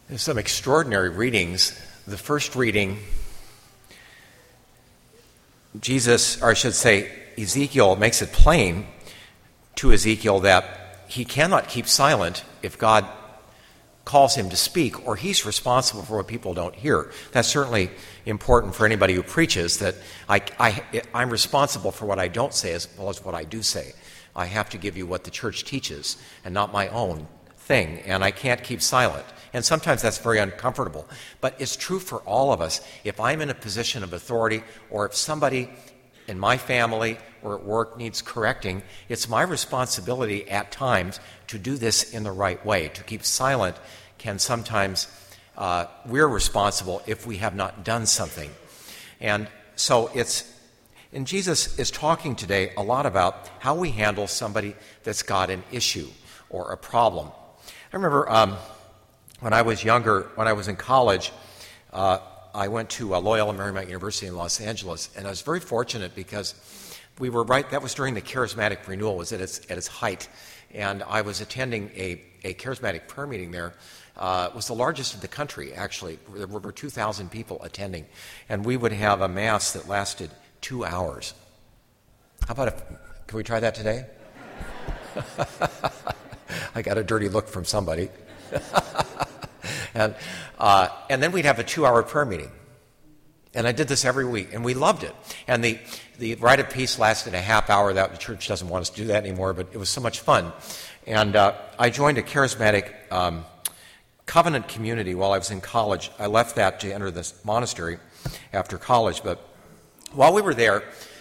There's some extraordinary readings. The first reading, Ezekiel makes it plain to Ezekiel that he cannot keep silent if God calls him to speak, or he's responsible for what people don't hear. That's certainly important for anybody who preaches, that I'm responsible for what I don't say as well as what I do say. I have to give you what the church teaches and not my own thing, and I can't keep silent. And sometimes that's very uncomfortable. But it's true for all of us. If I'm in a position of authority, or if somebody in my family or at work needs correcting, it's my responsibility at times to do this in the right way. To keep silent can sometimes, we're responsible if we have not done something. And so and Jesus is talking today a lot about how we handle somebody that's got an issue or a problem. I remember when I was younger, when I was in college, I went to Loyola Marymount University in Los Angeles, and I was very fortunate because we were that was during the charismatic renewal, was at its height, and I was attending a charismatic prayer meeting there. It was the largest in the country, actually. There were over 2,000 people attending, and we would have a mass that lasted 2 hours. How about can we try that today? I got a dirty look from somebody. And then we'd have a 2-hour prayer meeting. And I did this every week, and we loved it. And the Rite of Peace lasted a half hour. That the church doesn't want us to do that anymore, but it was so much fun. And I joined a charismatic covenant community while I was in college. I left that to enter this monastery after college. But while we were there,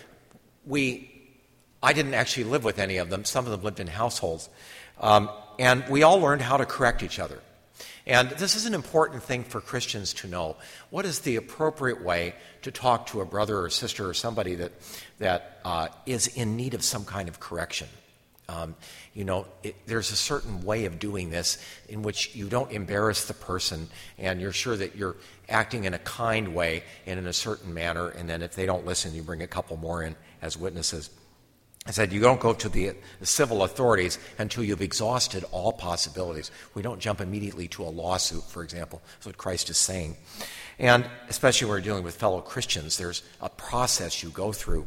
I didn't actually live with any of them. Some of them lived in households. And we all learned how to correct each other. And this is an important thing for Christians to know. What is the appropriate way to talk to a brother or sister or somebody that is in need of some kind of correction? There's a certain way of doing this in which you don't embarrass the person, and you're sure that you're acting in a kind way and in a certain manner, and then if they don't listen, you bring a couple more in as witnesses. I said, you don't go to the civil authorities until you've exhausted all possibilities. We don't jump immediately to a lawsuit, for example. That's what Christ is saying. And especially when we're dealing with fellow Christians, there's a process you go through.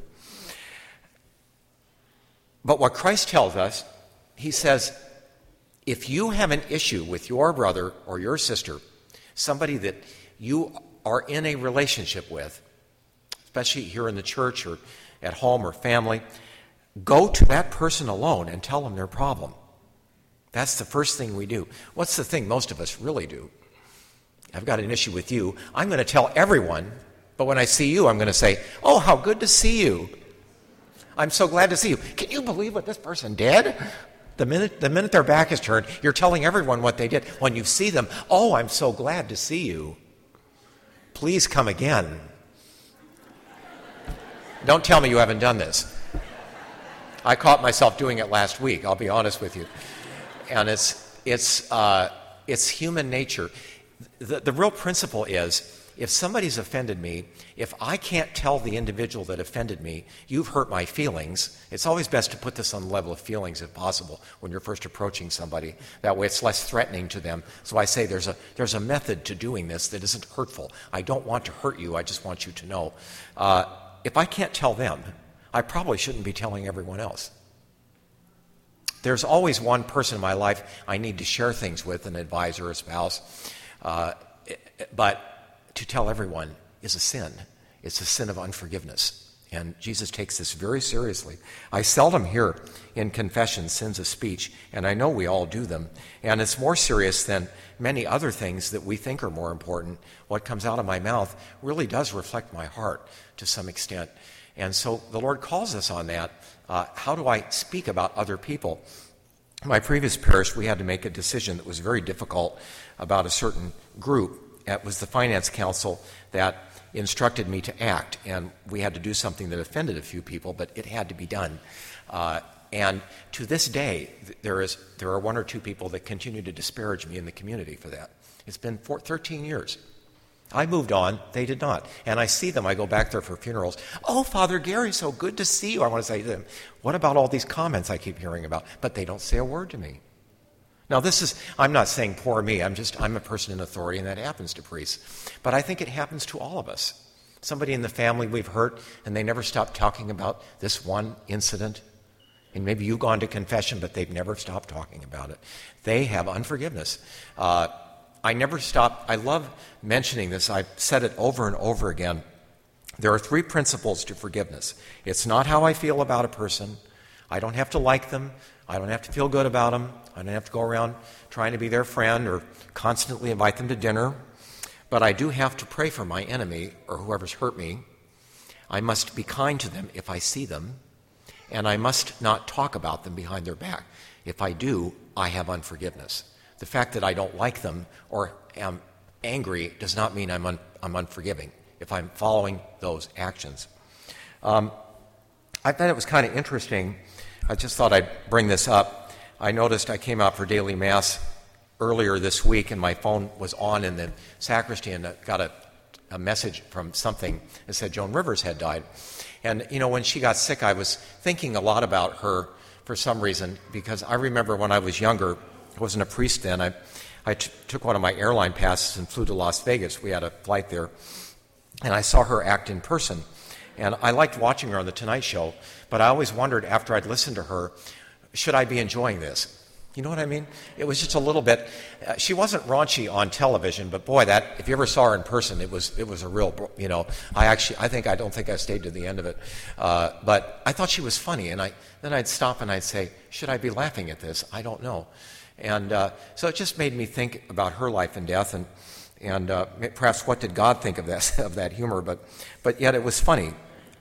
But what Christ tells us, he says, if you have an issue with your brother or your sister, somebody that you are in a relationship with, especially here in the church or at home or family, go to that person alone and tell them their problem. That's the first thing we do. What's the thing most of us really do? I've got an issue with you. I'm going to tell everyone, but when I see you, I'm going to say, oh, how good to see you. I'm so glad to see you. Can you believe what this person did? The minute their back is turned, you're telling everyone what they did. When you see them, oh, I'm so glad to see you. Please come again. Don't tell me you haven't done this. I caught myself doing it last week, I'll be honest with you. And it's human nature. The real principle is, if somebody's offended me, if I can't tell the individual that offended me, you've hurt my feelings, it's always best to put this on the level of feelings if possible when you're first approaching somebody. That way it's less threatening to them. So I say there's a method to doing this that isn't hurtful. I don't want to hurt you, I just want you to know. If I can't tell them, I probably shouldn't be telling everyone else. There's always one person in my life I need to share things with, an advisor, a spouse. But to tell everyone is a sin. It's a sin of unforgiveness. And Jesus takes this very seriously. I seldom hear in confession sins of speech, and I know we all do them. And it's more serious than many other things that we think are more important. What comes out of my mouth really does reflect my heart to some extent. And so the Lord calls us on that. How do I speak about other people? In my previous parish, we had to make a decision that was very difficult about a certain group. It was the finance council that instructed me to act, and we had to do something that offended a few people, but it had to be done. And to this day, there are one or two people that continue to disparage me in the community for that. It's been 13 years. I moved on, they did not. And I see them, I go back there for funerals. Oh, Father Gary, so good to see you. I want to say to them, what about all these comments I keep hearing about? But they don't say a word to me. Now I'm not saying poor me, I'm a person in authority, and that happens to priests. But I think it happens to all of us. Somebody in the family we've hurt, and they never stop talking about this one incident. And maybe you've gone to confession, but they've never stopped talking about it. They have unforgiveness. I never stop. I love mentioning this. I've said it over and over again. There are 3 principles to forgiveness. It's not how I feel about a person. I don't have to like them. I don't have to feel good about them. I don't have to go around trying to be their friend or constantly invite them to dinner. But I do have to pray for my enemy or whoever's hurt me. I must be kind to them if I see them. And I must not talk about them behind their back. If I do, I have unforgiveness. The fact that I don't like them or am angry does not mean I'm unforgiving if I'm following those actions. I thought it was kind of interesting. I just thought I'd bring this up. I noticed I came out for daily mass earlier this week, and my phone was on in the sacristy, and I got a message from something that said Joan Rivers had died. And, when she got sick, I was thinking a lot about her for some reason, because I remember when I was younger, I wasn't a priest then, I took one of my airline passes and flew to Las Vegas. We had a flight there, and I saw her act in person. And I liked watching her on The Tonight Show, but I always wondered after I'd listened to her, should I be enjoying this? You know what I mean? It was just a little bit. She wasn't raunchy on television, but boy, if you ever saw her in person, it was a real. I don't think I stayed to the end of it, but I thought she was funny, and then I'd stop and I'd say, should I be laughing at this? I don't know, and so it just made me think about her life and death, and perhaps what did God think of that humor? But yet it was funny,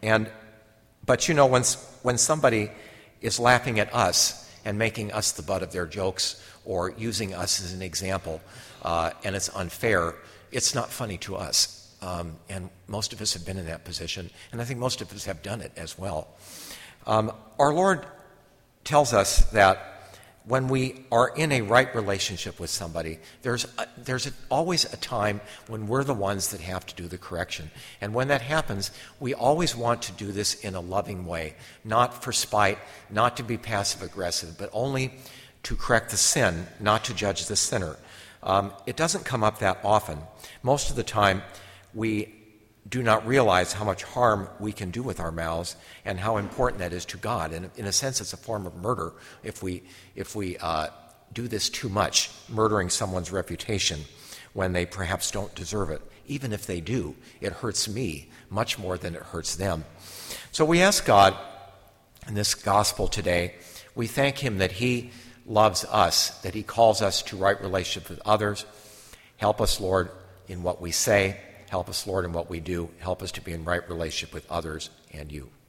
but when somebody is laughing at us and making us the butt of their jokes or using us as an example, and it's unfair, it's not funny to us. And most of us have been in that position, and I think most of us have done it as well. Our Lord tells us that when we are in a right relationship with somebody, there's always a time when we're the ones that have to do the correction. And when that happens, we always want to do this in a loving way, not for spite, not to be passive-aggressive, but only to correct the sin, not to judge the sinner. It doesn't come up that often. Most of the time, we do not realize how much harm we can do with our mouths and how important that is to God. And in a sense, it's a form of murder if we do this too much, murdering someone's reputation when they perhaps don't deserve it. Even if they do, it hurts me much more than it hurts them. So we ask God in this gospel today, we thank Him that He loves us, that He calls us to right relationship with others. Help us, Lord, in what we say. Help us, Lord, in what we do. Help us to be in right relationship with others and You.